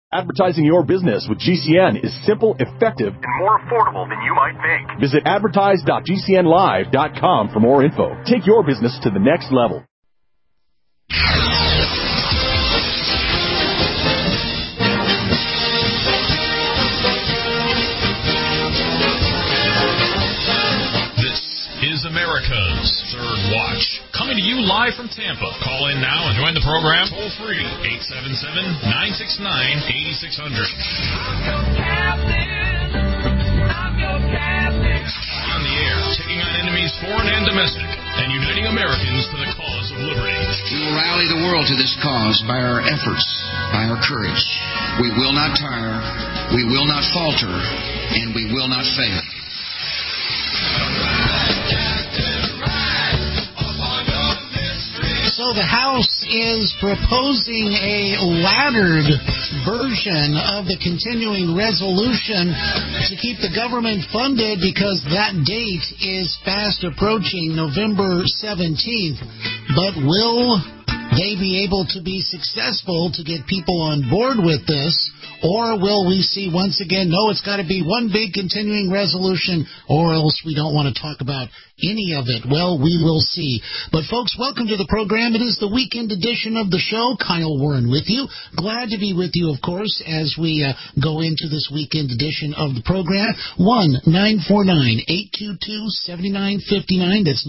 Advertising your business with GCN is simple, effective, and more affordable than you might think. Visit advertise.gcnlive.com for more info. Take your business to the next level. This is America's Third Watch, coming to you live from Tampa. Call in now and join the program toll free, 877-969-8600. On the air, taking on enemies foreign and domestic, and uniting Americans to the cause of liberty. We will rally the world to this cause by our efforts, by our courage. We will not tire, we will not falter, and we will not fail. So the House is proposing a laddered version of the continuing resolution to keep the government funded because that date is fast approaching, November 17th. But will they be able to be successful to get people on board with this? Or will we see once again, no, it's got to be one big continuing resolution, or else we don't want to talk about any of it? Well, we will see. But, folks, welcome to the program. It is the weekend edition of the show. Kyle Warren with you. Glad to be with you, of course, as we go into this weekend edition of the program. 1-949-822-7959. That's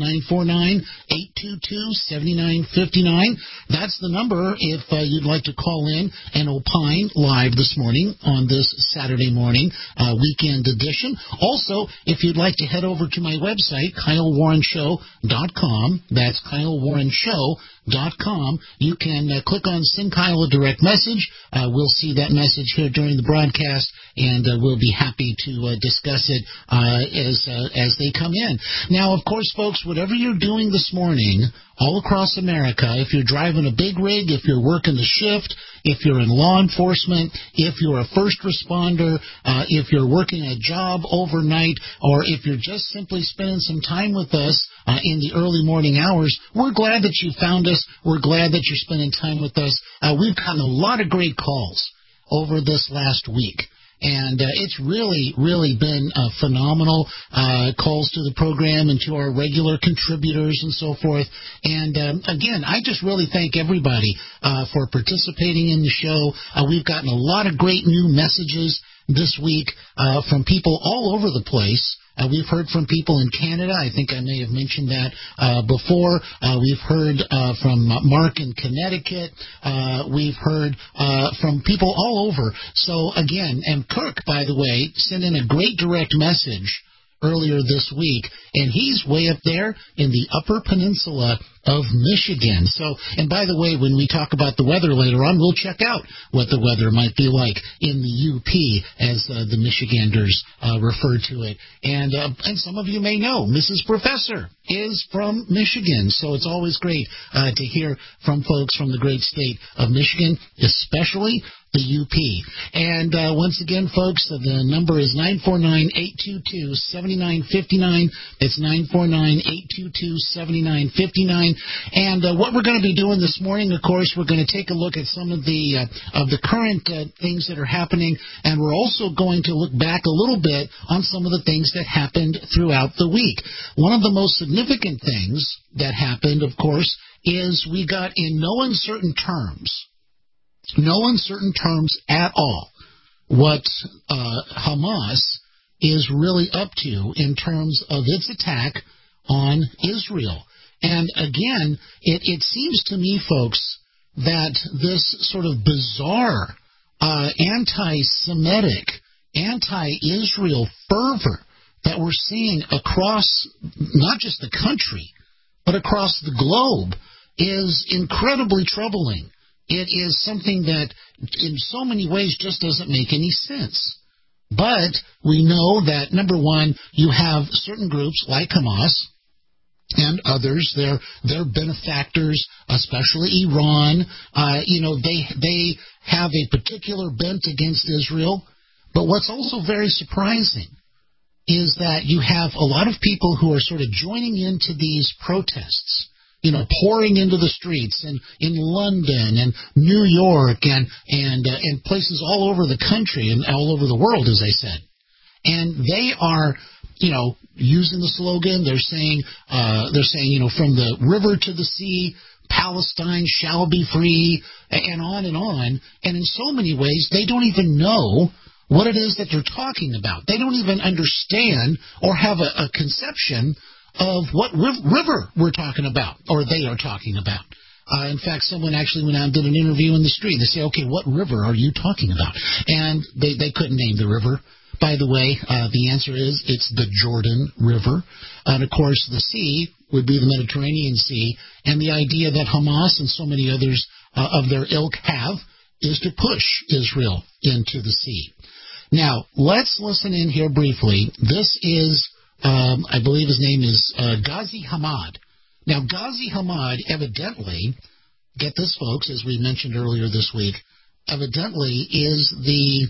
949-822-7959. That's the number if you'd like to call in and opine live this morning on this Saturday morning weekend edition. Also, if you'd like to head over to my website, KyleWarrenShow.com. That's KyleWarrenShow.com. You can click on Send Kyle a direct message. We'll see that message here during the broadcast, and we'll be happy to discuss it as they come in. Now, of course, folks, whatever you're doing this morning, all across America, if you're driving a big rig, if you're working the shift, if you're in law enforcement, if you're a first responder, if you're working a job overnight, or if you're just simply spending some time with us in the early morning hours, we're glad that you found us. We're glad that you're spending time with us. We've gotten a lot of great calls over this last week. And it's really, really been phenomenal calls to the program and to our regular contributors and so forth. And, again, I just really thank everybody for participating in the show. We've gotten a lot of great new messages this week from people all over the place. We've heard from people in Canada. I think I may have mentioned that before. We've heard from Mark in Connecticut. We've heard from people all over. So, again, and Kirk, by the way, sent in a great direct message earlier this week, and he's way up there in the Upper Peninsula of Michigan. So, and by the way, when we talk about the weather later on, we'll check out what the weather might be like in the UP, as the Michiganders refer to it. And some of you may know, Mrs. Professor is from Michigan, so it's always great to hear from folks from the great state of Michigan, especially the UP. And once again, folks, the number is 949-822-7959. It's 949-822-7959. And what we're going to be doing this morning, of course, we're going to take a look at some of the current things that are happening, and we're also going to look back a little bit on some of the things that happened throughout the week. One of the most significant things that happened, of course, is we got in no uncertain terms at all what Hamas is really up to in terms of its attack on Israel. And again, it seems to me, folks, that this sort of bizarre anti-Semitic, anti-Israel fervor that we're seeing across not just the country, but across the globe is incredibly troubling. It is something that in so many ways just doesn't make any sense. But we know that, number one, you have certain groups like Hamas and others, they're benefactors, especially Iran. They have a particular bent against Israel. But what's also very surprising is that you have a lot of people who are sort of joining into these protests pouring into the streets in London and New York and places all over the country and all over the world, as I said. And they are, using the slogan. They're saying, from the river to the sea, Palestine shall be free, and on and on. And in so many ways, they don't even know what it is that they're talking about. They don't even understand or have a conception of what river we're talking about, or they are talking about. In fact, someone actually went out and did an interview in the street. They say, okay, what river are you talking about? And they couldn't name the river. By the way, the answer is it's the Jordan River. And, of course, the sea would be the Mediterranean Sea. And the idea that Hamas and so many others of their ilk have is to push Israel into the sea. Now, let's listen in here briefly. This is, I believe his name is Ghazi Hamad. Now, Ghazi Hamad evidently, get this, folks, as we mentioned earlier this week, evidently is the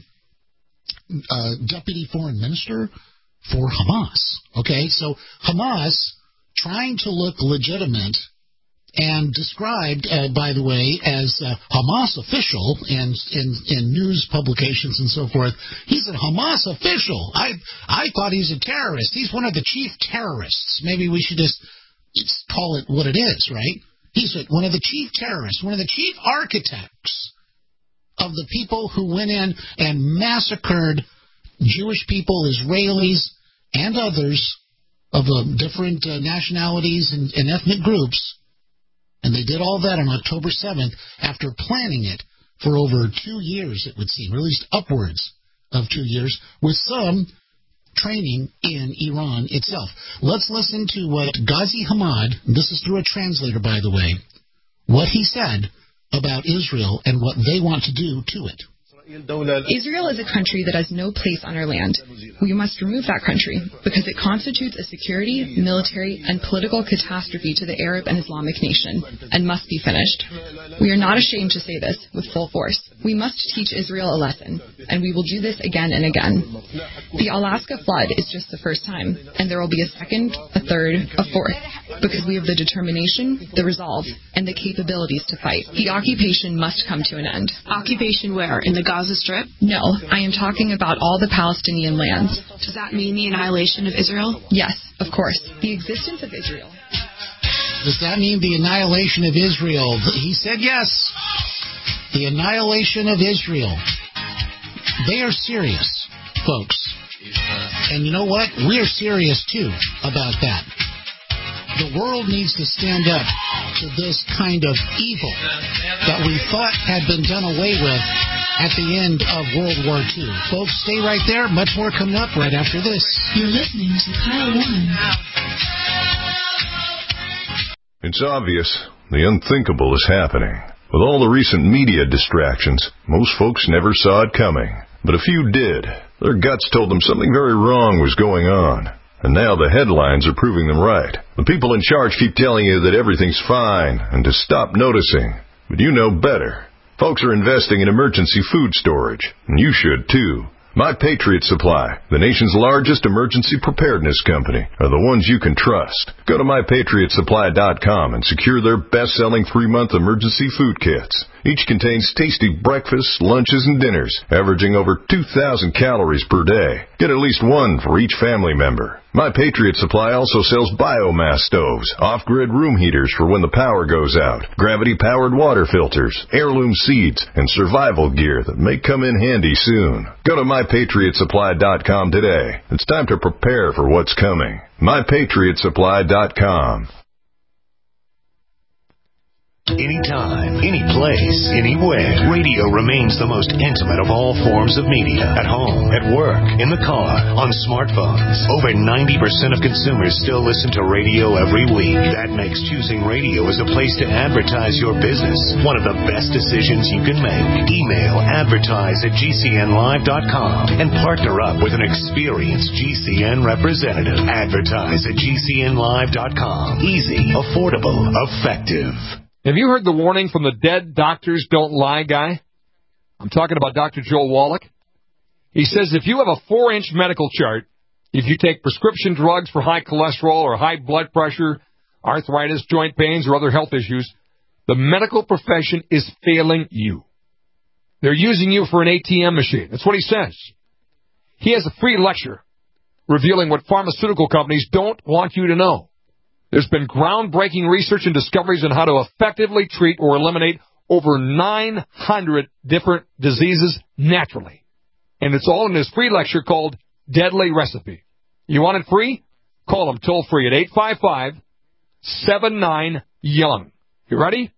deputy foreign minister for Hamas. Okay, so Hamas, trying to look legitimate and described, by the way, as Hamas official in news publications and so forth. He's a Hamas official. I thought he's a terrorist. He's one of the chief terrorists. Maybe we should just call it what it is, right? He's one of the chief terrorists, one of the chief architects of the people who went in and massacred Jewish people, Israelis, and others of different nationalities and ethnic groups. And they did all that on October 7th after planning it for over 2 years, it would seem, or at least upwards of 2 years, with some training in Iran itself. Let's listen to what Ghazi Hamad, this is through a translator, by the way, what he said about Israel and what they want to do to it. Israel is a country that has no place on our land. We must remove that country because it constitutes a security, military, and political catastrophe to the Arab and Islamic nation and must be finished. We are not ashamed to say this with full force. We must teach Israel a lesson, and we will do this again and again. The Alaska flood is just the first time, and there will be a second, a third, a fourth, because we have the determination, the resolve, and the capabilities to fight. The occupation must come to an end. Occupation where? In the Gaza Strip? No, I am talking about all the Palestinian lands. Does that mean the annihilation of Israel? Yes, of course. The existence of Israel. Does that mean the annihilation of Israel? He said yes. The annihilation of Israel. They are serious, folks. And you know what? We're serious, too, about that. The world needs to stand up to this kind of evil that we thought had been done away with at the end of World War II. Folks, stay right there. Much more coming up right after this. You're listening to Kyle Warren. It's obvious the unthinkable is happening. With all the recent media distractions, most folks never saw it coming. But a few did. Their guts told them something very wrong was going on. And now the headlines are proving them right. The people in charge keep telling you that everything's fine and to stop noticing. But you know better. Folks are investing in emergency food storage, and you should too. My Patriot Supply, the nation's largest emergency preparedness company, are the ones you can trust. Go to MyPatriotSupply.com and secure their best-selling 3-month emergency food kits. Each contains tasty breakfasts, lunches, and dinners, averaging over 2,000 calories per day. Get at least one for each family member. My Patriot Supply also sells biomass stoves, off-grid room heaters for when the power goes out, gravity-powered water filters, heirloom seeds, and survival gear that may come in handy soon. Go to MyPatriotSupply.com today. It's time to prepare for what's coming. MyPatriotSupply.com. Anytime, any place, anywhere. Radio remains the most intimate of all forms of media. At home, at work, in the car, on smartphones. Over 90% of consumers still listen to radio every week. That makes choosing radio as a place to advertise your business one of the best decisions you can make. Email advertise@gcnlive.com and partner up with an experienced GCN representative. Advertise@gcnlive.com. Easy, affordable, effective. Have you heard the warning from the dead doctors don't lie guy? I'm talking about Dr. Joel Wallach. He says if you have a 4-inch medical chart, if you take prescription drugs for high cholesterol or high blood pressure, arthritis, joint pains, or other health issues, the medical profession is failing you. They're using you for an ATM machine. That's what he says. He has a free lecture revealing what pharmaceutical companies don't want you to know. There's been groundbreaking research and discoveries on how to effectively treat or eliminate over 900 different diseases naturally. And it's all in this free lecture called Deadly Recipe. You want it free? Call them toll-free at 855-79-YOUNG. You ready?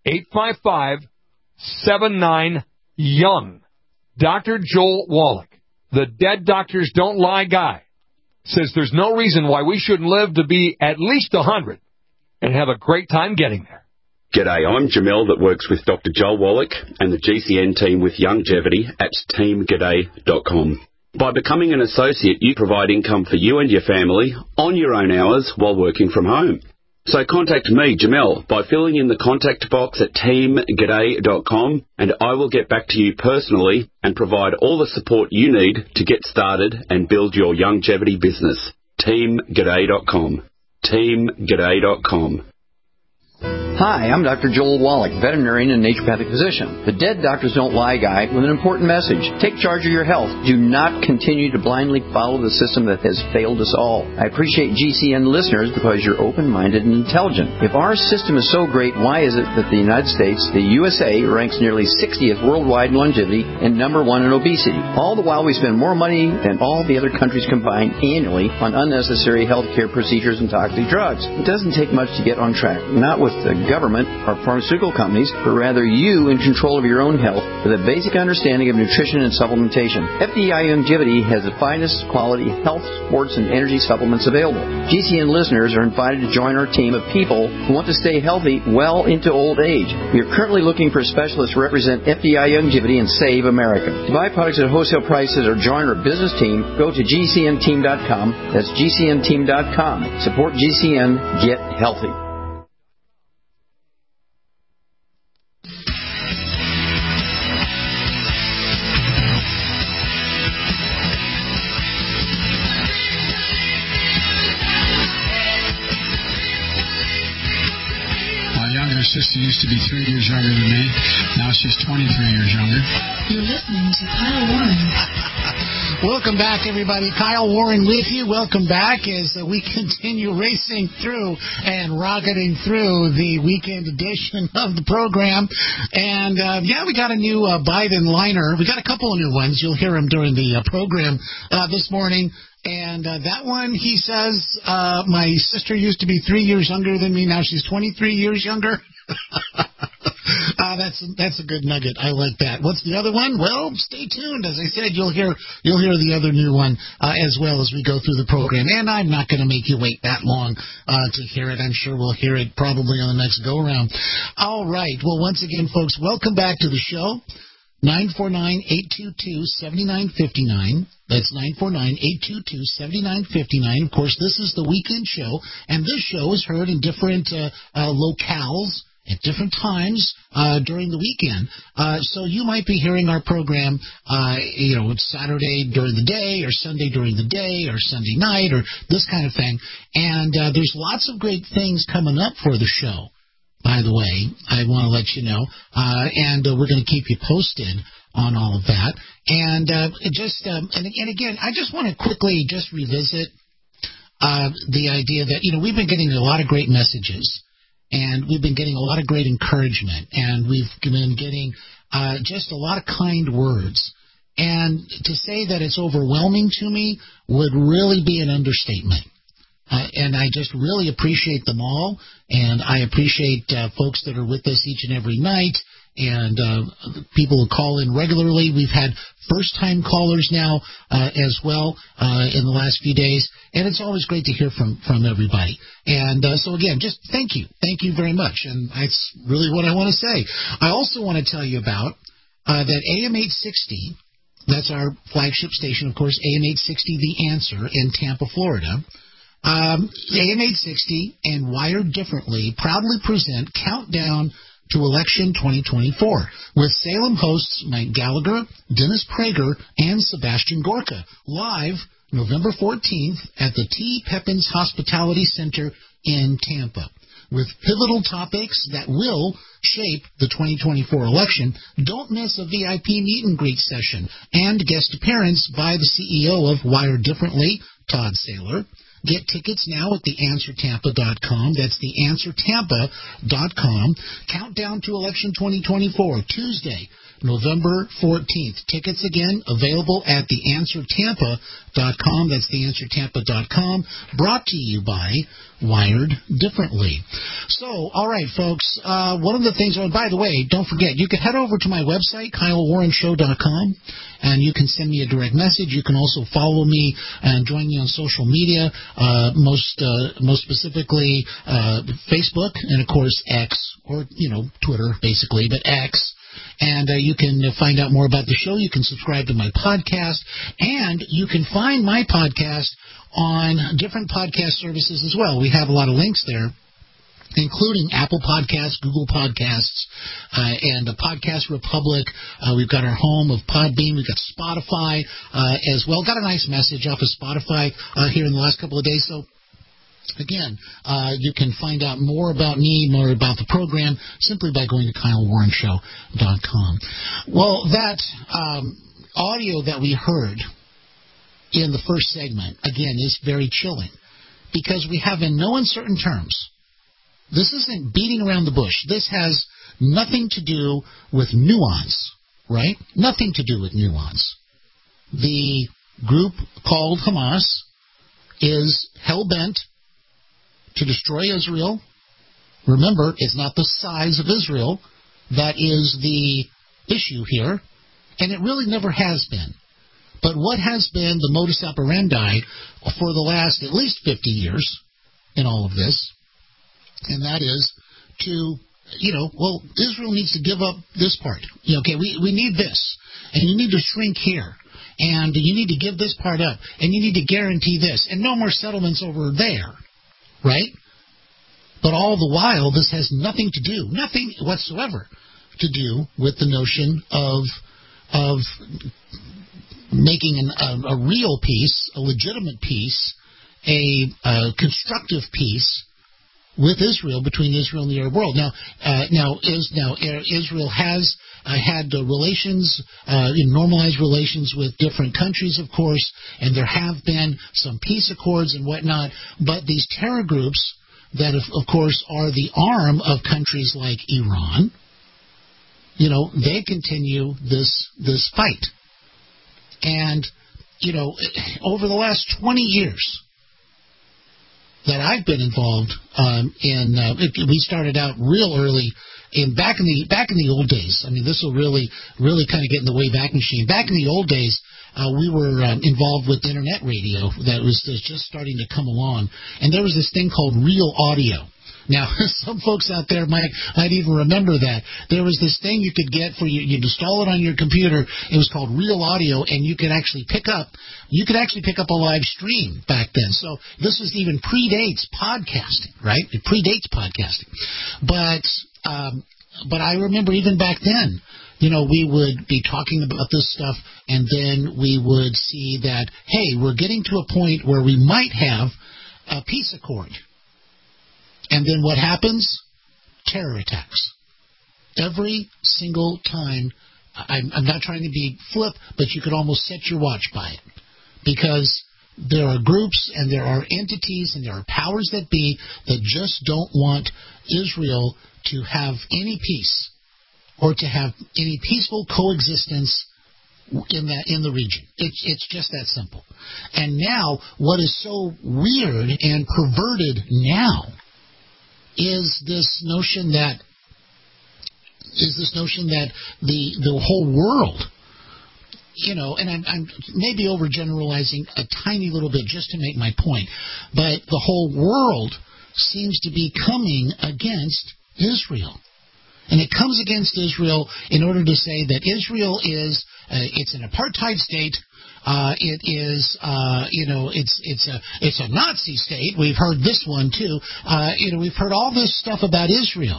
855-79-YOUNG. Dr. Joel Wallach, the Dead Doctors Don't Lie guy, says there's no reason why we shouldn't live to be at least 100 and have a great time getting there. G'day, I'm Jamel that works with Dr. Joel Wallach and the GCN team with Longevity at teamg'day.com. By becoming an associate, you provide income for you and your family on your own hours while working from home. So contact me, Jamel, by filling in the contact box at teamg'day.com, and I will get back to you personally and provide all the support you need to get started and build your longevity business. teamg'day.com. teamg'day.com. Hi, I'm Dr. Joel Wallach, veterinarian and naturopathic physician. The Dead Doctors Don't Lie guy with an important message. Take charge of your health. Do not continue to blindly follow the system that has failed us all. I appreciate GCN listeners because you're open-minded and intelligent. If our system is so great, why is it that the United States, the USA, ranks nearly 60th worldwide in longevity and number 1 in obesity? All the while we spend more money than all the other countries combined annually on unnecessary health care procedures and toxic drugs. It doesn't take much to get on track. Not with the government or pharmaceutical companies, but rather you in control of your own health with a basic understanding of nutrition and supplementation. FDI Longevity has the finest quality health, sports, and energy supplements available. GCN listeners are invited to join our team of people who want to stay healthy well into old age. We are currently looking for specialists to represent FDI Longevity and Save America. To buy products at wholesale prices or join our business team, go to GCNteam.com. That's GCNteam.com. Support GCN. Get healthy. Sister used to be 3 years younger than me. Now she's 23 years younger. You're listening to Kyle Warren. Welcome back, everybody. Kyle Warren with you. Welcome back as we continue racing through and rocketing through the weekend edition of the program. And, we got a new Biden liner. We got a couple of new ones. You'll hear them during the program this morning. And that one, he says, my sister used to be 3 years younger than me. Now she's 23 years younger. That's a good nugget. I like that. What's the other one? Well, stay tuned. As I said, you'll hear the other new one as well as we go through the program. And I'm not going to make you wait that long to hear it. I'm sure we'll hear it probably on the next go-around. All right. Well, once again, folks, welcome back to the show. 949-822-7959. That's 949-822-7959. Of course, this is the weekend show, and this show is heard in different locales at different times during the weekend. So you might be hearing our program, it's Saturday during the day, or Sunday during the day, or Sunday night, or this kind of thing. And there's lots of great things coming up for the show. By the way, I want to let you know, and we're going to keep you posted on all of that. And again, I just want to quickly just revisit the idea that, we've been getting a lot of great messages, and we've been getting a lot of great encouragement, and we've been getting just a lot of kind words. And to say that it's overwhelming to me would really be an understatement. And I just really appreciate them all, and I appreciate folks that are with us each and every night, and people who call in regularly. We've had first-time callers now as well in the last few days, and it's always great to hear from everybody. And so, again, just thank you. Thank you very much, and that's really what I want to say. I also want to tell you about that AM 860, that's our flagship station, of course, AM 860, The Answer in Tampa, Florida. AM 860 and Wired Differently proudly present Countdown to Election 2024 with Salem hosts Mike Gallagher, Dennis Prager, and Sebastian Gorka, live November 14th at the T. Pepin's Hospitality Center in Tampa. with pivotal topics that will shape the 2024 election. Don't miss a VIP meet and greet session and guest appearance by the CEO of Wired Differently, Todd Saylor. Get tickets now at theanswertampa.com. That's theanswertampa.com. Countdown to election 2024, Tuesday, November 14th. Tickets again available at theanswertampa.com. That's theanswertampa.com. Brought to you by Wired Differently. So, all right, folks, one of the things, oh, by the way, don't forget, you can head over to my website, KyleWarrenShow.com, and you can send me a direct message. You can also follow me and join me on social media, most specifically Facebook and, of course, X, or, Twitter, basically, but X. And you can find out more about the show. You can subscribe to my podcast, and you can find my podcast on different podcast services as well. We have a lot of links there, including Apple Podcasts, Google Podcasts, and Podcast Republic. We've got our home of Podbean. We've got Spotify as well. Got a nice message off of Spotify here in the last couple of days. So, again, you can find out more about me, more about the program, simply by going to KyleWarrenShow.com. Well, that audio that we heard in the first segment, again, is very chilling, because we have in no uncertain terms, this isn't beating around the bush. This has nothing to do with nuance, right? Nothing to do with nuance. The group called Hamas is hell-bent to destroy Israel. Remember, it's not the size of Israel that is the issue here, and it really never has been. But what has been the modus operandi for the last at least 50 years in all of this, and that is to, Israel needs to give up this part. We need this, and you need to shrink here, and you need to give this part up, and you need to guarantee this, and no more settlements over there. Right? But all the while, this has nothing whatsoever to do with the notion of making a real peace, a legitimate peace, a constructive peace with Israel, between Israel and the Arab world. Now Israel has had relations, normalized relations with different countries, of course, and there have been some peace accords and whatnot, but these terror groups that, of course, are the arm of countries like Iran, they continue this fight. And, over the last 20 years that I've been involved we started out real early back in the old days. I mean, this will really kind of get in the Wayback Machine. Back in the old days, we were involved with internet radio that was just starting to come along, and there was this thing called Real Audio. Now, some folks out there might even remember that. There was this thing you could get you'd install it on your computer. It was called Real Audio, and you could actually pick up a live stream back then. So this even predates podcasting, right? It predates podcasting. But I remember even back then, we would be talking about this stuff, and then we would see that, hey, we're getting to a point where we might have a peace accord. And then what happens? Terror attacks. Every single time. I'm not trying to be flip, but you could almost set your watch by it. Because there are groups and there are entities and there are powers that be that just don't want Israel to have any peace or to have any peaceful coexistence in the region. It's just that simple. And now, what is so weird and perverted now is this notion that the whole world, and I'm maybe overgeneralizing a tiny little bit just to make my point, but the whole world seems to be coming against Israel. And it comes against Israel in order to say that Israel is it's an apartheid state. It is, it's a Nazi state. We've heard this one too. We've heard all this stuff about Israel,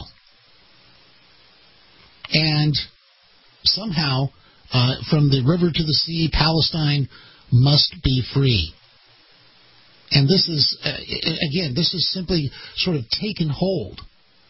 and somehow, from the river to the sea, Palestine must be free. And this is, again, this is simply sort of taken hold.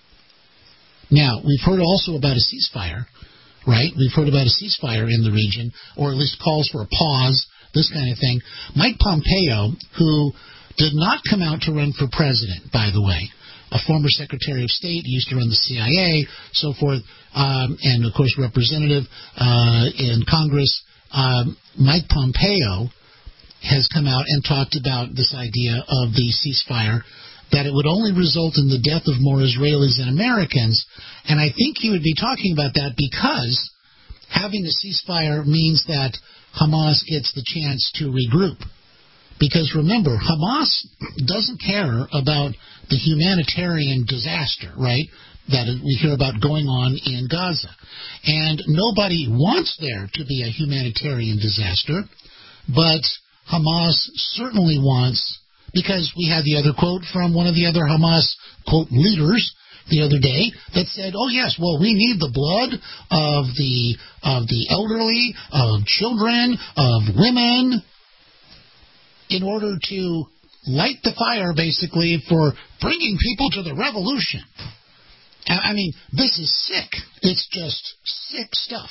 Now, we've heard also about a ceasefire, right? We've heard about a ceasefire in the region, or at least calls for a pause, this kind of thing. Mike Pompeo, who did not come out to run for president, by the way, a former Secretary of State, used to run the CIA, so forth, and, of course, representative in Congress, Mike Pompeo has come out and talked about this idea of the ceasefire, that it would only result in the death of more Israelis than Americans. And I think he would be talking about that because having a ceasefire means that Hamas gets the chance to regroup. Because remember, Hamas doesn't care about the humanitarian disaster, right, that we hear about going on in Gaza. And nobody wants there to be a humanitarian disaster, but Hamas certainly wants, because we had the other quote from one of the other Hamas, quote, leaders the other day that said, oh, yes, well, we need the blood of the elderly, of children, of women, in order to light the fire, basically, for bringing people to the revolution. I mean, this is sick. It's just sick stuff.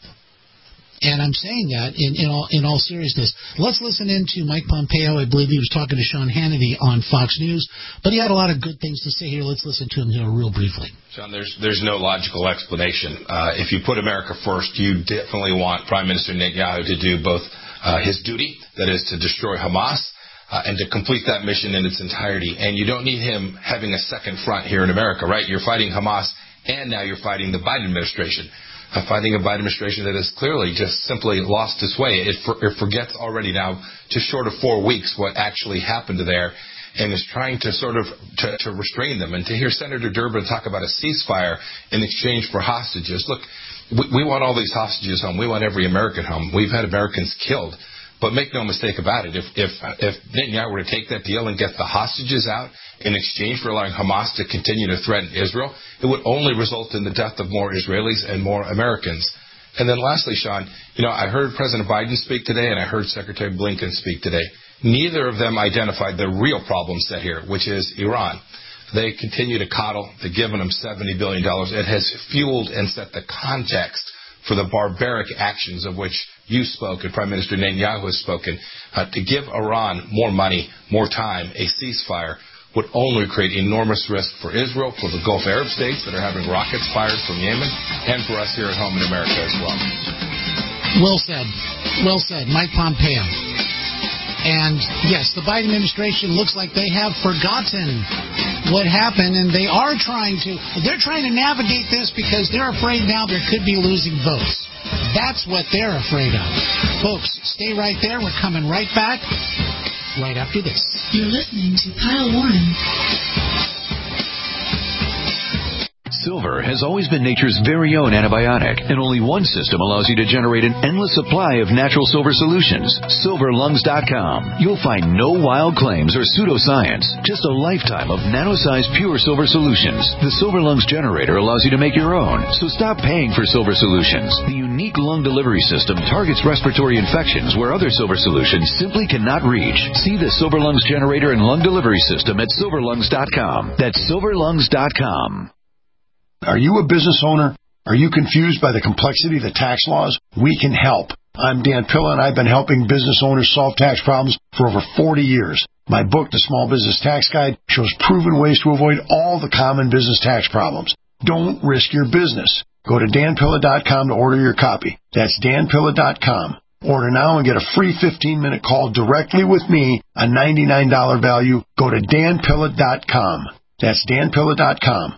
And I'm saying that in all seriousness. Let's listen in to Mike Pompeo. I believe he was talking to Sean Hannity on Fox News. But he had a lot of good things to say here. Let's listen to him here real briefly. Sean, there's no logical explanation. If you put America first, you definitely want Prime Minister Netanyahu to do both his duty, that is to destroy Hamas, and to complete that mission in its entirety. And you don't need him having a second front here in America, right? You're fighting Hamas, and now you're fighting the Biden administration. Fighting a Biden administration that has clearly just simply lost its way. It forgets already now, just short of 4 weeks, what actually happened there, and is trying to sort of to restrain them. And to hear Senator Durbin talk about a ceasefire in exchange for hostages. Look, we want all these hostages home. We want every American home. We've had Americans killed. But make no mistake about it, if Netanyahu were to take that deal and get the hostages out in exchange for allowing Hamas to continue to threaten Israel, it would only result in the death of more Israelis and more Americans. And then lastly, Sean, I heard President Biden speak today and I heard Secretary Blinken speak today. Neither of them identified the real problem set here, which is Iran. They continue to coddle. They've given them $70 billion. It has fueled and set the context for the barbaric actions of which you spoke and Prime Minister Netanyahu has spoken. To give Iran more money, more time, a ceasefire would only create enormous risk for Israel, for the Gulf Arab states that are having rockets fired from Yemen, and for us here at home in America as well. Well said. Well said. Mike Pompeo. And, yes, the Biden administration looks like they have forgotten what happened, and they're trying to navigate this because they're afraid now there could be losing votes. That's what they're afraid of. Folks, stay right there. We're coming right back right after this. You're listening to Kyle Warren. Silver has always been nature's very own antibiotic, and only one system allows you to generate an endless supply of natural silver solutions. SilverLungs.com. You'll find no wild claims or pseudoscience, just a lifetime of nano-sized pure silver solutions. The Silver Lungs generator allows you to make your own, so stop paying for silver solutions. The unique lung delivery system targets respiratory infections where other silver solutions simply cannot reach. See the Silver Lungs generator and lung delivery system at SilverLungs.com. That's SilverLungs.com. Are you a business owner? Are you confused by the complexity of the tax laws? We can help. I'm Dan Pilla, and I've been helping business owners solve tax problems for over 40 years. My book, The Small Business Tax Guide, shows proven ways to avoid all the common business tax problems. Don't risk your business. Go to danpilla.com to order your copy. That's danpilla.com. Order now and get a free 15-minute call directly with me, a $99 value. Go to danpilla.com. That's danpilla.com.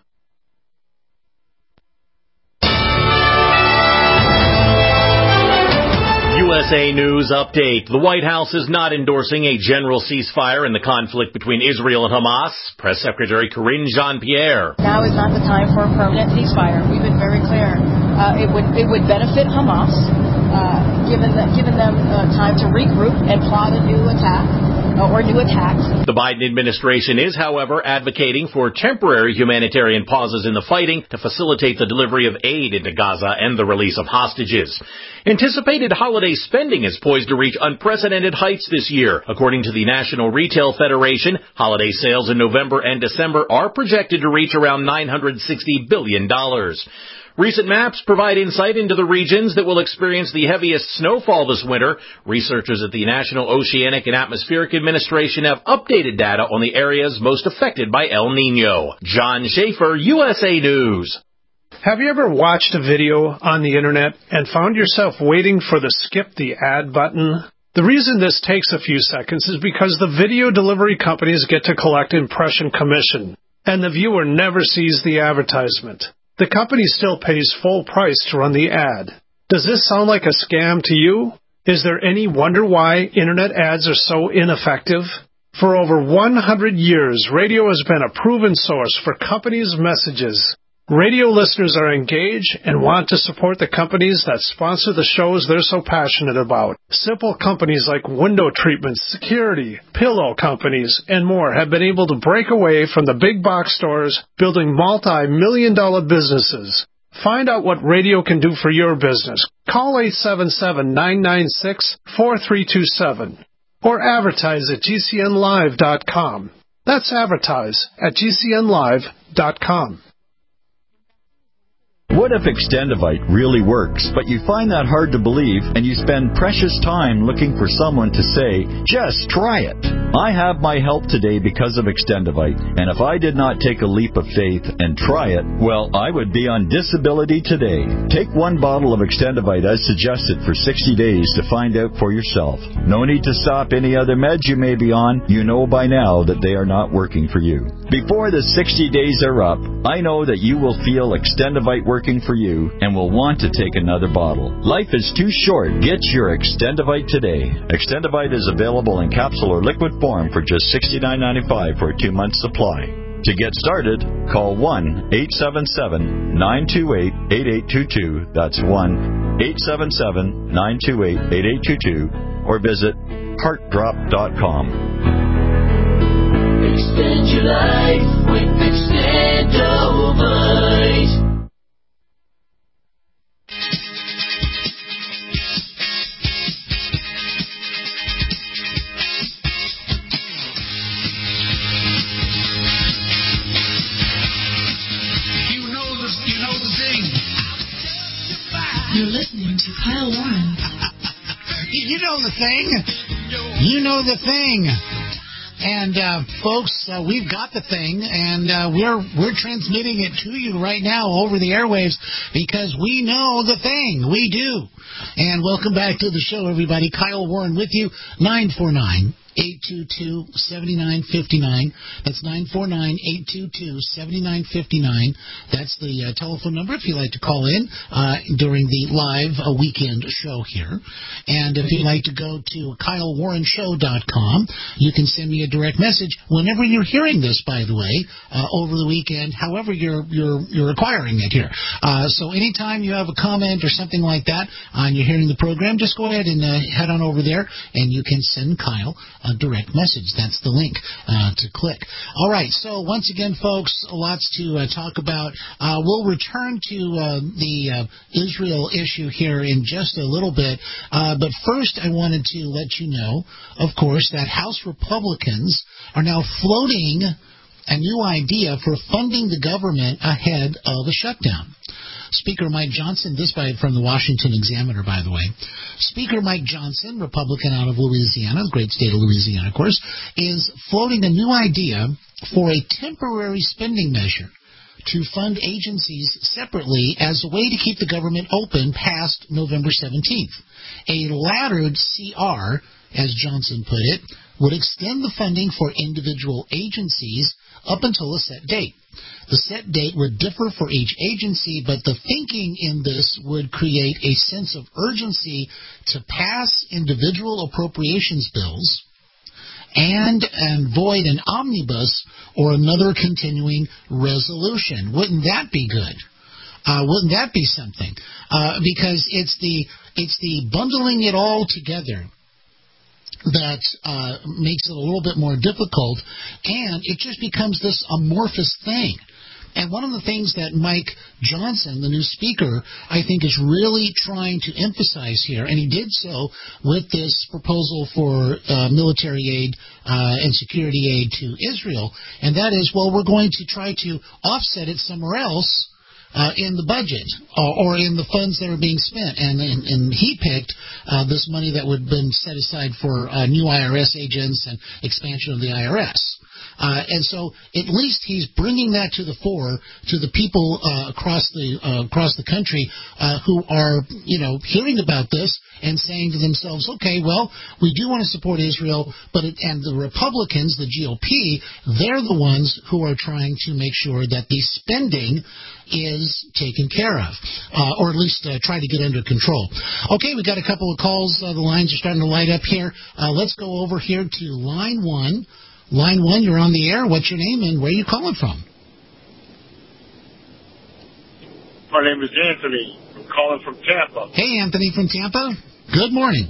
USA News Update. The White House is not endorsing a general ceasefire in the conflict between Israel and Hamas. Press Secretary Karine Jean-Pierre. Now is not the time for a permanent ceasefire. We've been very clear. It would benefit Hamas given them time to regroup and plot a new attack or new attacks. The Biden administration is, however, advocating for temporary humanitarian pauses in the fighting to facilitate the delivery of aid into Gaza and the release of hostages. Anticipated holiday spending is poised to reach unprecedented heights this year. According to the National Retail Federation, holiday sales in November and December are projected to reach around $960 billion. Recent maps provide insight into the regions that will experience the heaviest snowfall this winter. Researchers at the National Oceanic and Atmospheric Administration have updated data on the areas most affected by El Nino. John Schaefer, USA News. Have you ever watched a video on the internet and found yourself waiting for the skip the ad button? The reason this takes a few seconds is because the video delivery companies get to collect impression commission, and the viewer never sees the advertisement. The company still pays full price to run the ad. Does this sound like a scam to you? Is there any wonder why internet ads are so ineffective? For over 100 years, radio has been a proven source for companies' messages. Radio listeners are engaged and want to support the companies that sponsor the shows they're so passionate about. Simple companies like window treatments, security, pillow companies, and more have been able to break away from the big box stores, building multi-million-dollar businesses. Find out what radio can do for your business. Call 877-996-4327 or advertise at GCNlive.com. That's advertise at GCNlive.com. What if Extendivite really works, but you find that hard to believe and you spend precious time looking for someone to say, just try it? I have my help today because of Extendivite, and if I did not take a leap of faith and try it, well, I would be on disability today. Take one bottle of Extendivite as suggested for 60 days to find out for yourself. No need to stop any other meds you may be on. You know by now that they are not working for you. Before the 60 days are up, I know that you will feel Extendivite working for you and will want to take another bottle. Life is too short. Get your Extendivite today. Extendivite is available in capsule or liquid form for just $69.95 for a 2-month supply. To get started, call 1-877-928-8822. That's 1-877-928-8822 or visit heartdrop.com. Extend your life with Extendivite. You're listening to Kyle Warren. You know the thing. You know the thing. And, folks, we've got the thing, and we're transmitting it to you right now over the airwaves because we know the thing. We do. And welcome back to the show, everybody. Kyle Warren with you, 949-822-7959. That's 949-822-7959. That's the telephone number if you'd like to call in during the live weekend show here. And if you'd like to go to KyleWarrenShow.com, you can send me a direct message whenever you're hearing this, by the way, over the weekend, however you're acquiring it here. So anytime you have a comment or something like that and you're hearing the program, just go ahead and head on over there and you can send Kyle a direct message. That's the link to click. All right, so once again, folks, lots to talk about. We'll return to the Israel issue here in just a little bit, but first I wanted to let you know, of course, that House Republicans are now floating a new idea for funding the government ahead of a shutdown. Speaker Mike Johnson, this from the Washington Examiner, by the way. Speaker Mike Johnson, Republican out of Louisiana, the great state of Louisiana, of course, is floating a new idea for a temporary spending measure to fund agencies separately as a way to keep the government open past November 17th. A laddered CR, as Johnson put it, would extend the funding for individual agencies up until a set date. The set date would differ for each agency, but the thinking in this would create a sense of urgency to pass individual appropriations bills and void an omnibus or another continuing resolution. Wouldn't that be good? Wouldn't that be something? Because it's the bundling it all together that makes it a little bit more difficult, and it just becomes this amorphous thing. And one of the things that Mike Johnson, the new speaker, I think is really trying to emphasize here, and he did so with this proposal for military aid and security aid to Israel, and that is, well, we're going to try to offset it somewhere else in the budget or in the funds that are being spent. And he picked this money that would have been set aside for new IRS agents and expansion of the IRS. And so at least he's bringing that to the fore to the people across the country who are, hearing about this and saying to themselves, okay, well, we do want to support Israel, and the Republicans, the GOP, they're the ones who are trying to make sure that the spending is taken care of, or at least try to get under control. Okay, we got a couple of calls. The lines are starting to light up here. Let's go over here to line 1. Line 1, you're on the air. What's your name and where are you calling from? My name is Anthony. I'm calling from Tampa. Hey, Anthony from Tampa. Good morning.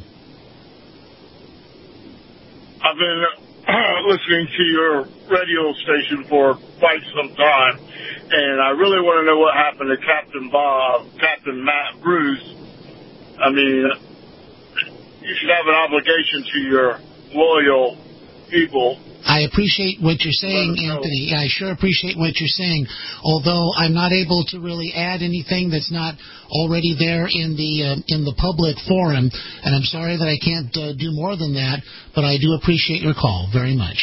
I've been listening to your radio station for quite some time, and I really want to know what happened to Captain Matt Bruce. I mean, you should have an obligation to your loyal people. I appreciate what you're saying, Anthony. I sure appreciate what you're saying, although I'm not able to really add anything that's not already there in the public forum, and I'm sorry that I can't do more than that, but I do appreciate your call very much.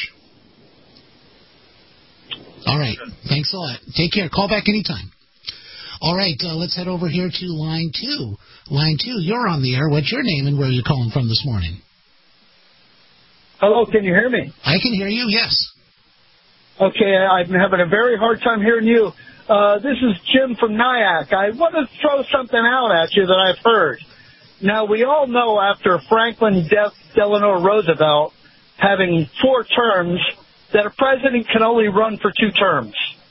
All right. Thanks a lot. Take care. Call back anytime. All right. Let's head over here to line 2. Line 2, you're on the air. What's your name and where are you calling from this morning? Hello, can you hear me? I can hear you, yes. Okay, I'm having a very hard time hearing you. This is Jim from Nyack. I want to throw something out at you that I've heard. Now, we all know after Franklin Delano Roosevelt having 4 terms that a president can only run for 2 terms.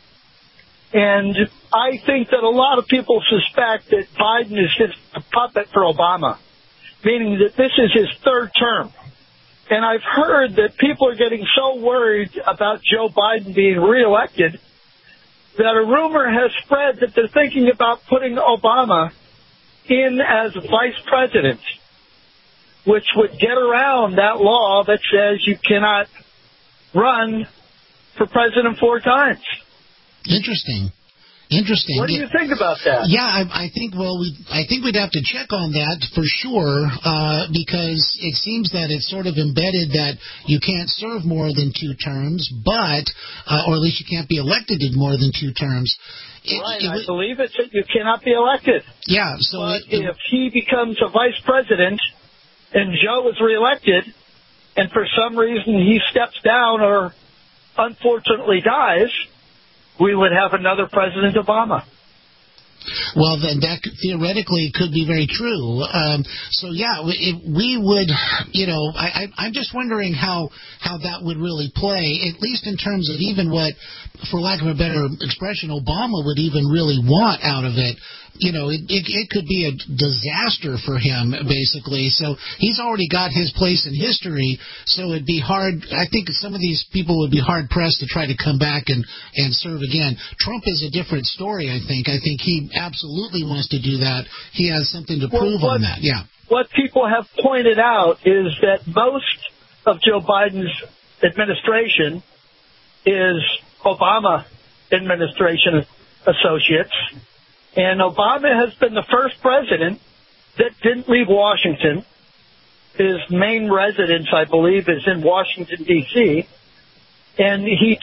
And I think that a lot of people suspect that Biden is just a puppet for Obama, meaning that this is his 3rd term. And I've heard that people are getting so worried about Joe Biden being reelected that a rumor has spread that they're thinking about putting Obama in as vice president, which would get around that law that says you cannot run for president 4 times. Interesting. What do you think about that? Yeah, I think we'd have to check on that for sure, because it seems that it's sort of embedded that you can't serve more than 2 terms, but or at least you can't be elected in more than 2 terms. I believe it's that you cannot be elected. Yeah, so if he becomes a vice president and Joe is reelected, and for some reason he steps down or unfortunately dies, we would have another President Obama. Well, then that theoretically could be very true. So, yeah, we would, I'm just wondering how that would really play, at least in terms of even what, for lack of a better expression, Obama would even really want out of it. It could be a disaster for him, basically. So he's already got his place in history, so it'd be hard. I think some of these people would be hard-pressed to try to come back and serve again. Trump is a different story, I think. I think he absolutely wants to do that. He has something to prove on that, yeah. What people have pointed out is that most of Joe Biden's administration is Obama administration associates. And Obama has been the first president that didn't leave Washington. His main residence, I believe, is in Washington, D.C. And he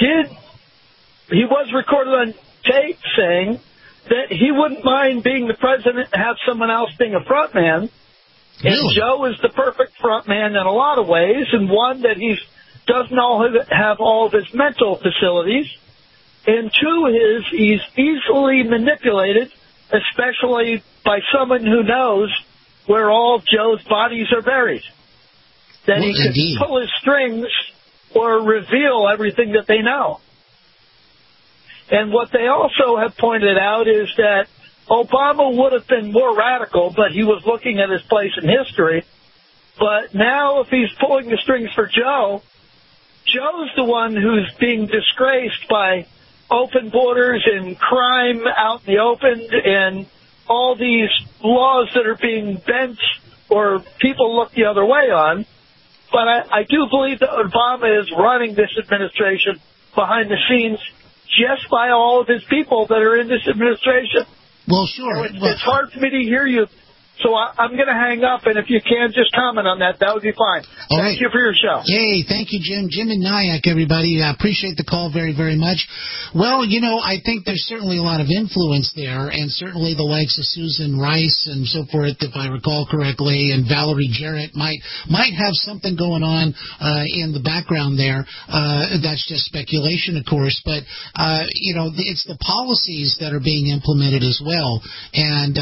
was recorded on tape saying that he wouldn't mind being the president and have someone else being a front man. And really? Joe is the perfect front man in a lot of ways, and one that he doesn't have all of his mental facilities. And 2 he's easily manipulated, especially by someone who knows where all Joe's bodies are buried. That he can pull his strings or reveal everything that they know. And what they also have pointed out is that Obama would have been more radical, but he was looking at his place in history. But now if he's pulling the strings for Joe, Joe's the one who's being disgraced by open borders and crime out in the open and all these laws that are being bent or people look the other way on. But I do believe that Obama is running this administration behind the scenes just by all of his people that are in this administration. Well, sure. It's hard for me to hear you. So I'm going to hang up, and if you can, just comment on that. That would be fine. Thank you for your show. Hey, thank you, Jim. Jim and Nyack, everybody. I appreciate the call very, very much. Well, I think there's certainly a lot of influence there, and certainly the likes of Susan Rice and so forth, if I recall correctly, and Valerie Jarrett might have something going on in the background there. That's just speculation, of course, but, it's the policies that are being implemented as well, and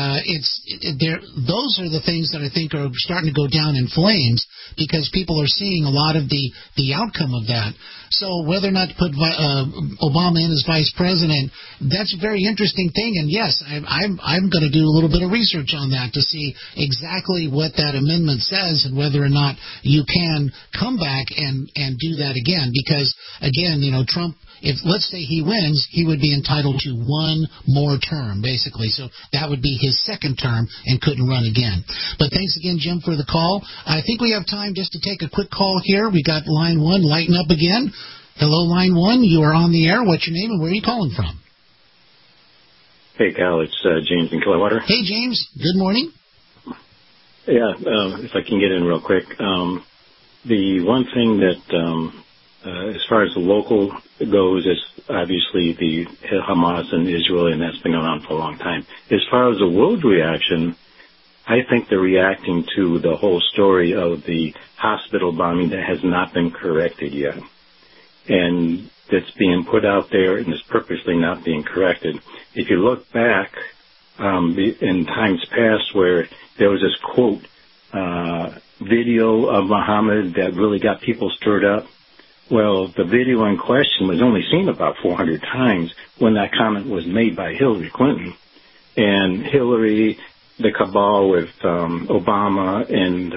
those are the things that I think are starting to go down in flames because people are seeing a lot of the outcome of that. So whether or not to put Obama in as vice president, that's a very interesting thing. And yes, I'm going to do a little bit of research on that to see exactly what that amendment says and whether or not you can come back and do that again. Because again, Trump, if let's say he wins, he would be entitled to one more term, basically. So that would be his second term and couldn't run again. But thanks again, Jim, for the call. I think we have time just to take a quick call here. We got line 1 lighting up again. Hello, line 1. You are on the air. What's your name and where are you calling from? Hey, Cal. It's James in Clearwater. Hey, James. Good morning. Yeah, if I can get in real quick. The one thing that, as far as the local goes, is obviously the Hamas and Israel, and that's been going on for a long time. As far as the world reaction, I think they're reacting to the whole story of the hospital bombing that has not been corrected yet. And that's being put out there and is purposely not being corrected. If you look back in times past where there was this quote, video of Muhammad that really got people stirred up, well, the video in question was only seen about 400 times when that comment was made by Hillary Clinton. And Hillary, the cabal with Obama and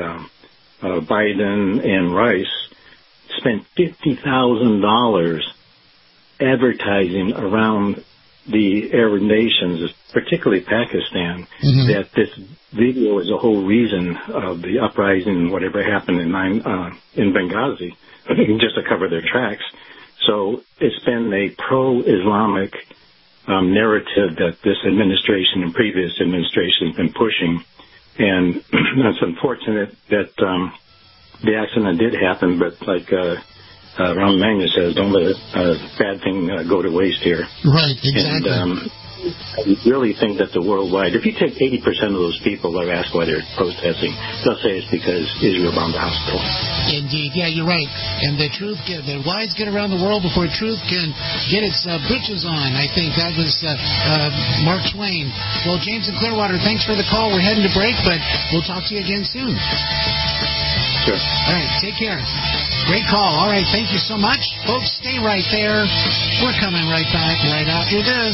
Biden and Rice spent $50,000 advertising around the Arab nations, particularly Pakistan, that this video is the whole reason of the uprising and whatever happened in Benghazi, just to cover their tracks. So it's been a pro-Islamic narrative that this administration and previous administration have been pushing. And it's unfortunate that the accident did happen, but like Rahm Emanuel says, don't let a bad thing go to waste here. Right, exactly. And I really think that the worldwide, if you take 80% of those people that are asked why they're protesting, they'll say it's because Israel bombed the hospital. Indeed, yeah, you're right. And the lies get around the world before truth can get its britches on. I think that was Mark Twain. Well, James in Clearwater, thanks for the call. We're heading to break, but we'll talk to you again soon. Sure. All right, take care. Great call. All right, thank you so much. Folks, stay right there. We're coming right back right after this.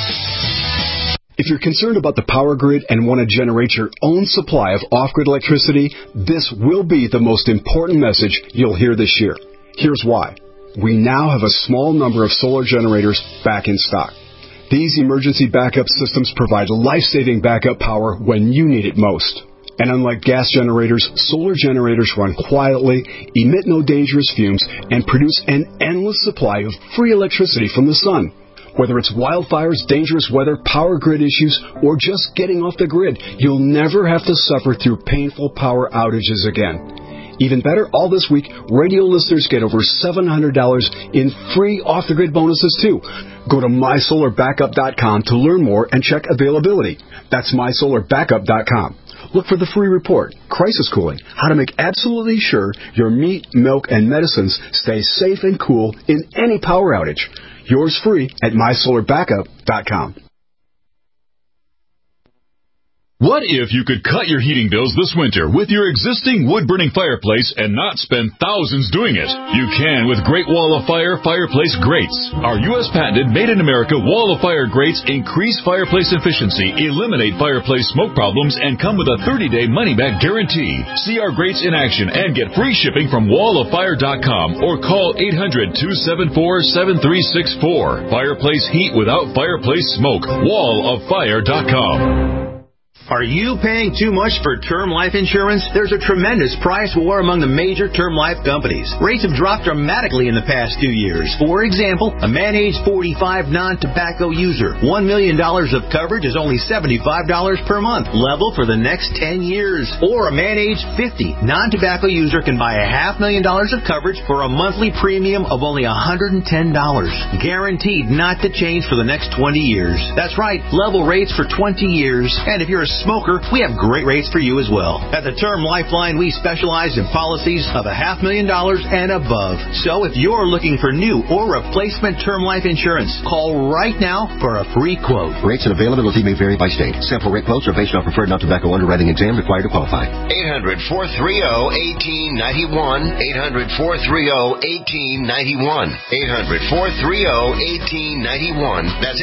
If you're concerned about the power grid and want to generate your own supply of off-grid electricity, this will be the most important message you'll hear this year. Here's why. We now have a small number of solar generators back in stock. These emergency backup systems provide life-saving backup power when you need it most. And unlike gas generators, solar generators run quietly, emit no dangerous fumes, and produce an endless supply of free electricity from the sun. Whether it's wildfires, dangerous weather, power grid issues, or just getting off the grid, you'll never have to suffer through painful power outages again. Even better, all this week, radio listeners get over $700 in free off-the-grid bonuses, too. Go to MySolarBackup.com to learn more and check availability. That's MySolarBackup.com. Look for the free report, Crisis Cooling, how to make absolutely sure your meat, milk, and medicines stay safe and cool in any power outage. Yours free at MySolarBackup.com. What if you could cut your heating bills this winter with your existing wood-burning fireplace and not spend thousands doing it? You can with Great Wall of Fire fireplace grates. Our U.S. patented made-in-America Wall of Fire grates increase fireplace efficiency, eliminate fireplace smoke problems, and come with a 30-day money-back guarantee. See our grates in action and get free shipping from walloffire.com or call 800-274-7364. Fireplace heat without fireplace smoke. walloffire.com. Are you paying too much for term life insurance? There's a tremendous price war among the major term life companies. Rates have dropped dramatically in the past 2 years. For example, a man age 45 non-tobacco user, $1 million of coverage is only $75 per month, level for the next 10 years. Or a man age 50 non-tobacco user can buy $500,000 of coverage for a monthly premium of only $110, guaranteed not to change for the next 20 years. That's right, level rates for 20 years. And if you're a smoker, we have great rates for you as well. At the Term Lifeline, we specialize in policies of $500,000 and above. So if you're looking for new or replacement term life insurance, call right now for a free quote. Rates and availability may vary by state. Sample rate quotes are based on preferred non-tobacco underwriting exam required to qualify. 800-430-1891. 800-430-1891. 800-430-1891. That's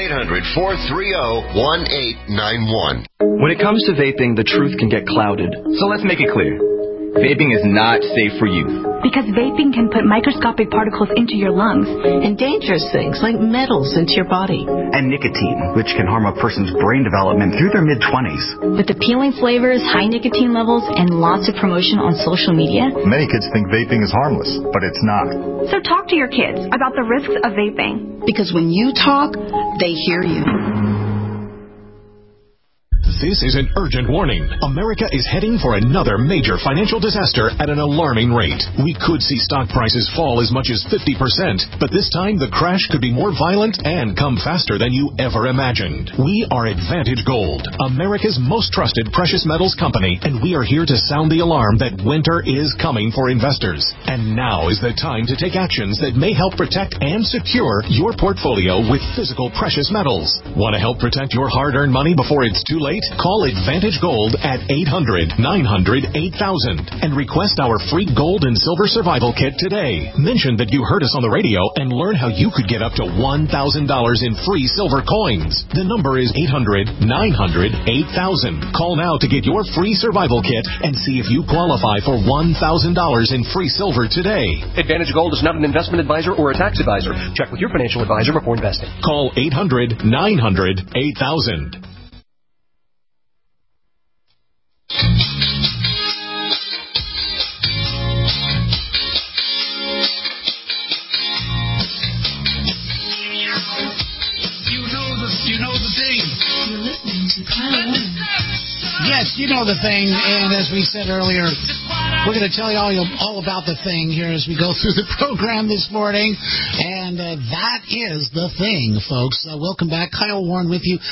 800-430-1891. When it comes to vaping, the truth can get clouded. So let's make it clear. Vaping is not safe for youth. Because vaping can put microscopic particles into your lungs and dangerous things like metals into your body. And nicotine, which can harm a person's brain development through their mid-20s. With appealing flavors, high nicotine levels, and lots of promotion on social media, many kids think vaping is harmless, but it's not. So talk to your kids about the risks of vaping. Because when you talk, they hear you. This is an urgent warning. America is heading for another major financial disaster at an alarming rate. We could see stock prices fall as much as 50%, but this time the crash could be more violent and come faster than you ever imagined. We are Advantage Gold, America's most trusted precious metals company, and we are here to sound the alarm that winter is coming for investors. And now is the time to take actions that may help protect and secure your portfolio with physical precious metals. Want to help protect your hard-earned money before it's too late? Call Advantage Gold at 800-900-8000 and request our free gold and silver survival kit today. Mention that you heard us on the radio and learn how you could get up to $1,000 in free silver coins. The number is 800-900-8000. Call now to get your free survival kit and see if you qualify for $1,000 in free silver today. Advantage Gold is not an investment advisor or a tax advisor. Check with your financial advisor before investing. Call 800-900-8000. Yes, you know the thing, and as we said earlier, we're going to tell you all about the thing here as we go through the program this morning, and that is the thing, folks. Welcome back. Kyle Warren with you,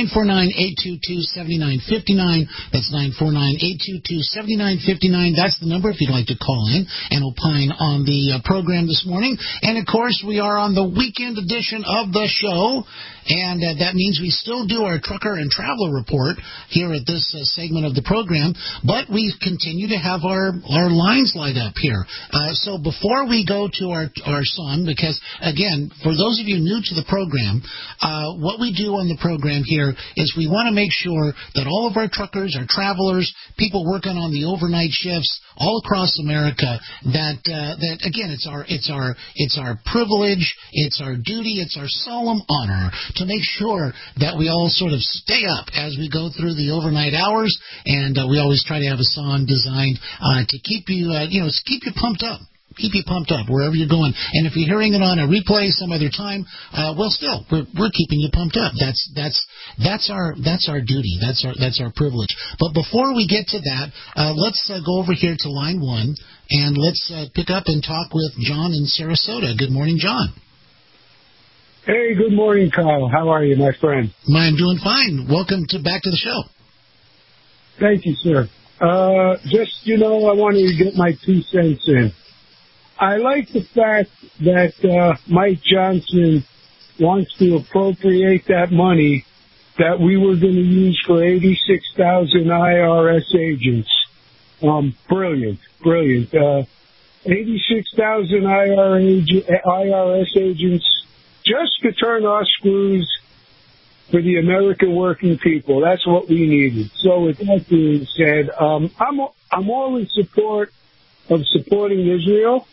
949-822-7959. That's 949-822-7959. That's the number if you'd like to call in and opine on the program this morning. And, of course, we are on the weekend edition of the show, and that means we still do our trucker and traveler report here at this segment of the program, but we continue to have our lines light up here. So before we go to our song, because, again, for those of you new to the program, what we do on the program here is we want to make sure that all of our truckers, our travelers, people working on the overnight shifts all across America, that again, it's our privilege, it's our duty, it's our solemn honor to make sure that we all sort of stay up as we go through the overnight hours, and we always try to have a song designed to keep you, keep you pumped up. Keep you pumped up wherever you're going. And if you're hearing it on a replay some other time, well, still, we're keeping you pumped up. That's our duty. That's our privilege. But before we get to that, let's go over here to line one, and let's pick up and talk with John in Sarasota. Good morning, John. Hey, good morning, Kyle. How are you, my friend? I'm doing fine. Welcome back to the show. Thank you, sir. I wanted to get my 2 cents in. I like the fact that Mike Johnson wants to appropriate that money that we were going to use for 86,000 IRS agents. Brilliant. 86,000 IRS agents just to turn our screws for the American working people. That's what we needed. So with that being said, I'm all in support of supporting Israel.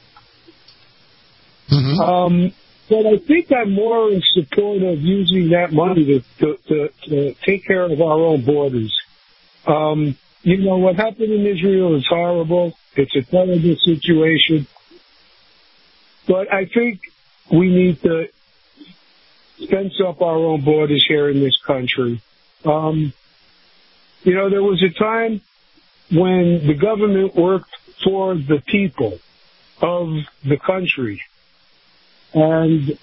Mm-hmm. But I think I'm more in support of using that money to take care of our own borders. What happened in Israel is horrible. It's a terrible situation. But I think we need to fence up our own borders here in this country. There was a time when the government worked for the people of the country. And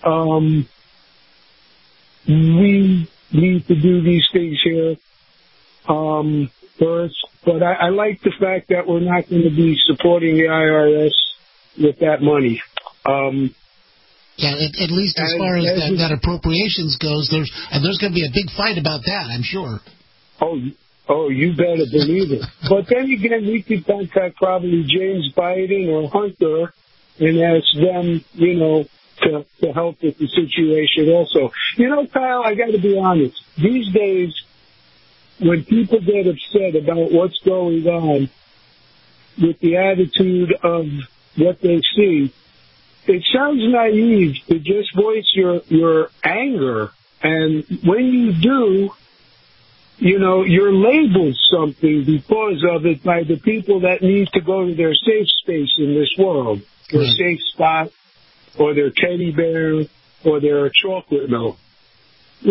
we need to do these things here first. But I like the fact that we're not going to be supporting the IRS with that money. Yeah, at least as far as that appropriations goes, there's going to be a big fight about that, I'm sure. Oh, you better believe it. But then again, we could contact probably James Biden or Hunter and ask them, to help with the situation also. Kyle, I got to be honest. These days, when people get upset about what's going on with the attitude of what they see, it sounds naive to just voice your anger. And when you do, you're labeled something because of it by the people that need to go to their safe space in this world, their safe spot, or their teddy bear, or their chocolate milk. We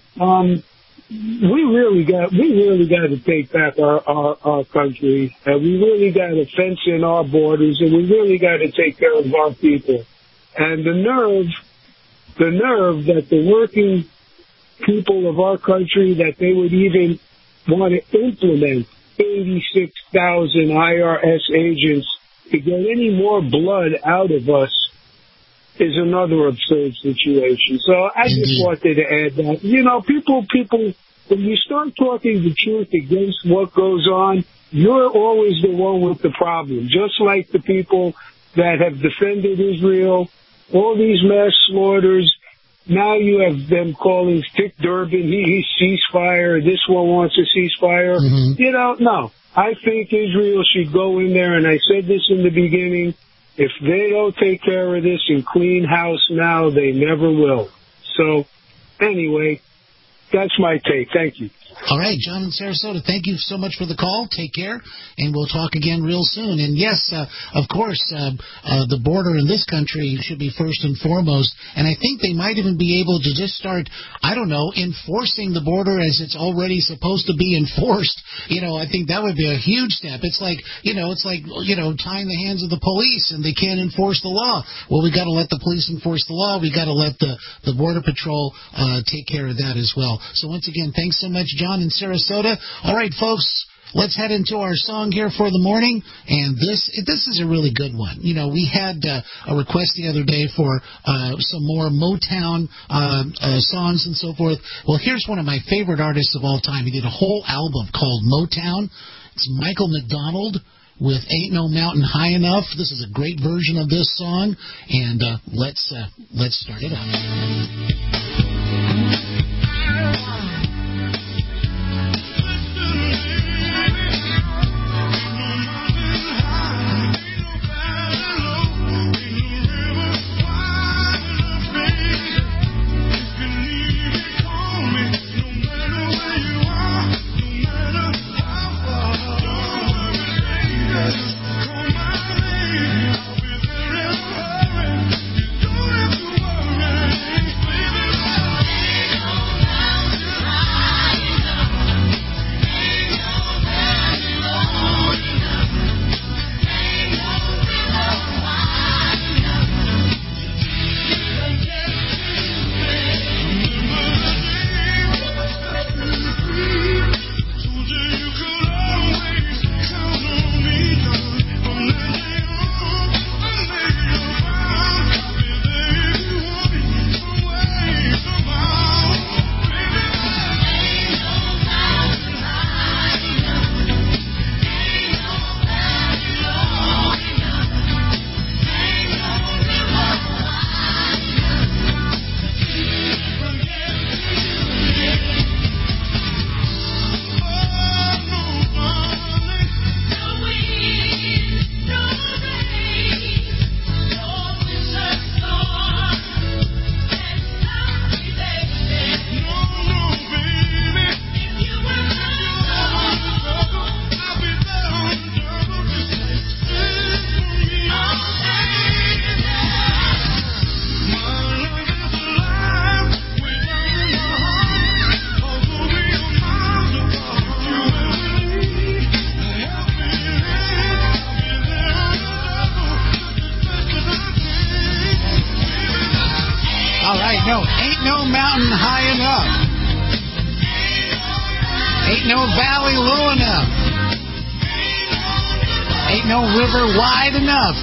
really got to take back our country, and we really got to fence in our borders, and we really got to take care of our people. And the nerve that the working people of our country, that they would even want to implement 86,000 IRS agents to get any more blood out of us, is another absurd situation. So I just wanted to add that. People, when you start talking the truth against what goes on, you're always the one with the problem. Just like the people that have defended Israel, all these mass slaughters, now you have them calling Dick Durbin, he's ceasefire, this one wants a ceasefire. Mm-hmm. No. I think Israel should go in there, and I said this in the beginning, if they don't take care of this and clean house now, they never will. So, anyway, that's my take. Thank you. All right, John in Sarasota, thank you so much for the call. Take care, and we'll talk again real soon. And yes, of course, the border in this country should be first and foremost, and I think they might even be able to just start, enforcing the border as it's already supposed to be enforced. I think that would be a huge step. It's like tying the hands of the police, and they can't enforce the law. Well, we got to let the police enforce the law. We got to let the Border Patrol take care of that as well. So once again, thanks so much, John in Sarasota. All right, folks, let's head into our song here for the morning. And this is a really good one. We had a request the other day for some more Motown songs and so forth. Well, here's one of my favorite artists of all time. He did a whole album called Motown. It's Michael McDonald with Ain't No Mountain High Enough. This is a great version of this song, and let's start it up. Ain't no mountain high enough. Ain't no valley low enough. Ain't no river wide enough.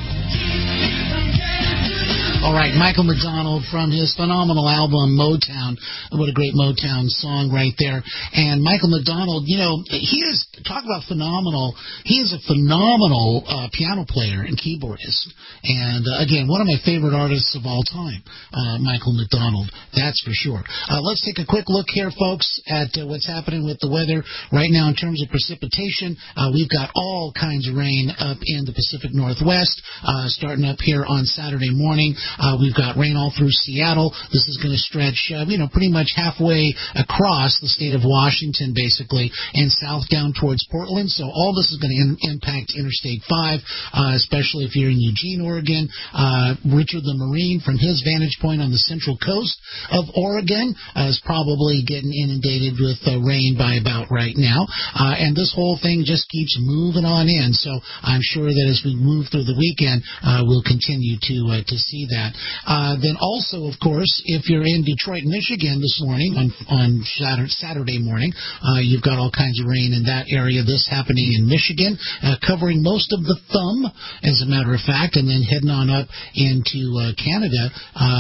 All right, Michael McDonald from his phenomenal album, Motown. What a great Motown song right there. And Michael McDonald, he is, talk about phenomenal, he is a phenomenal piano player and keyboardist. And, again, one of my favorite artists of all time, Michael McDonald, that's for sure. Let's take a quick look here, folks, at what's happening with the weather right now in terms of precipitation. We've got all kinds of rain up in the Pacific Northwest, starting up here on Saturday morning. We've got rain all through Seattle. This is going to stretch, pretty much halfway across the state of Washington, basically, and south down towards Portland. So all this is going to impact Interstate 5, especially if you're in Eugene, Oregon. Richard the Marine, from his vantage point on the central coast of Oregon, is probably getting inundated with rain by about right now. And this whole thing just keeps moving on in. So I'm sure that as we move through the weekend, we'll continue to see that. Then also, of course, if you're in Detroit, Michigan this morning, on Saturday morning, you've got all kinds of rain in that area. This happening in Michigan, covering most of the thumb, as a matter of fact, and then heading on up into Canada,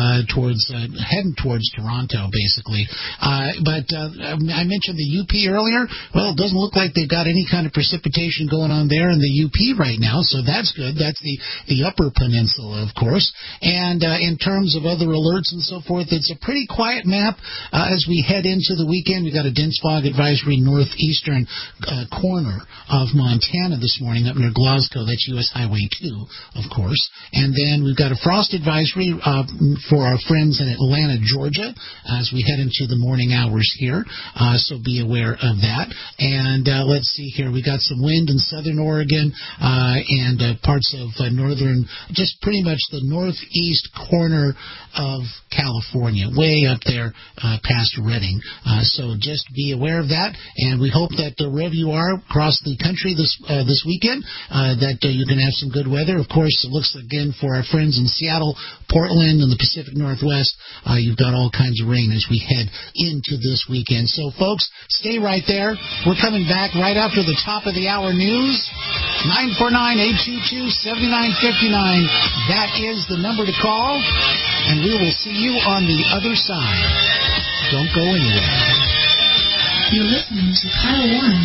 heading towards Toronto, basically. But I mentioned the UP earlier. Well, it doesn't look like they've got any kind of precipitation going on there in the UP right now, so that's good. That's the Upper Peninsula, of course. And in terms of other alerts and so forth, it's a pretty quiet map as we head into the weekend. We've got a dense fog advisory northeastern corner of Montana this morning up near Glasgow. That's U.S. Highway 2, of course. And then we've got a frost advisory for our friends in Atlanta, Georgia, as we head into the morning hours here. So be aware of that. And let's see here. We got some wind in southern Oregon and parts of northern, just pretty much the northeast corner of California, way up there past Redding. So just be aware of that, and we hope that wherever you are across the country this weekend, that you can have some good weather. Of course, it looks again for our friends in Seattle, Portland, and the Pacific Northwest, you've got all kinds of rain as we head into this weekend. So, folks, stay right there. We're coming back right after the top of the hour news. 949-822-7959. That is the number to call, and we will see you on the other side. Don't go anywhere. You're listening to Power One.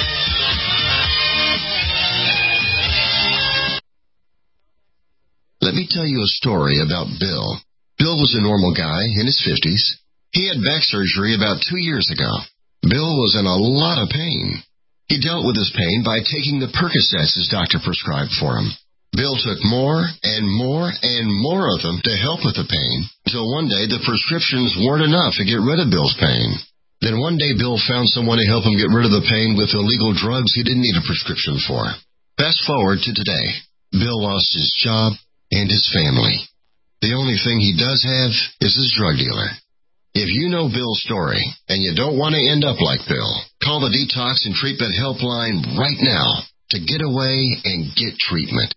Let me tell you a story about Bill. Bill was a normal guy in his 50s. He had back surgery about 2 years ago. Bill was in a lot of pain. He dealt with his pain by taking the Percocets his doctor prescribed for him. Bill took more and more and more of them to help with the pain, until one day the prescriptions weren't enough to get rid of Bill's pain. Then one day Bill found someone to help him get rid of the pain with illegal drugs he didn't need a prescription for. Fast forward to today. Bill lost his job and his family. The only thing he does have is his drug dealer. If you know Bill's story and you don't want to end up like Bill, call the Detox and Treatment Helpline right now to get away and get treatment.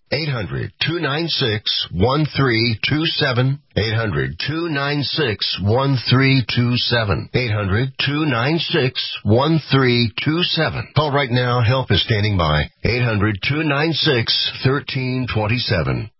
800-296-1327. 800-296-1327. 800-296-1327. Call right now. Help is standing by. 800-296-1327.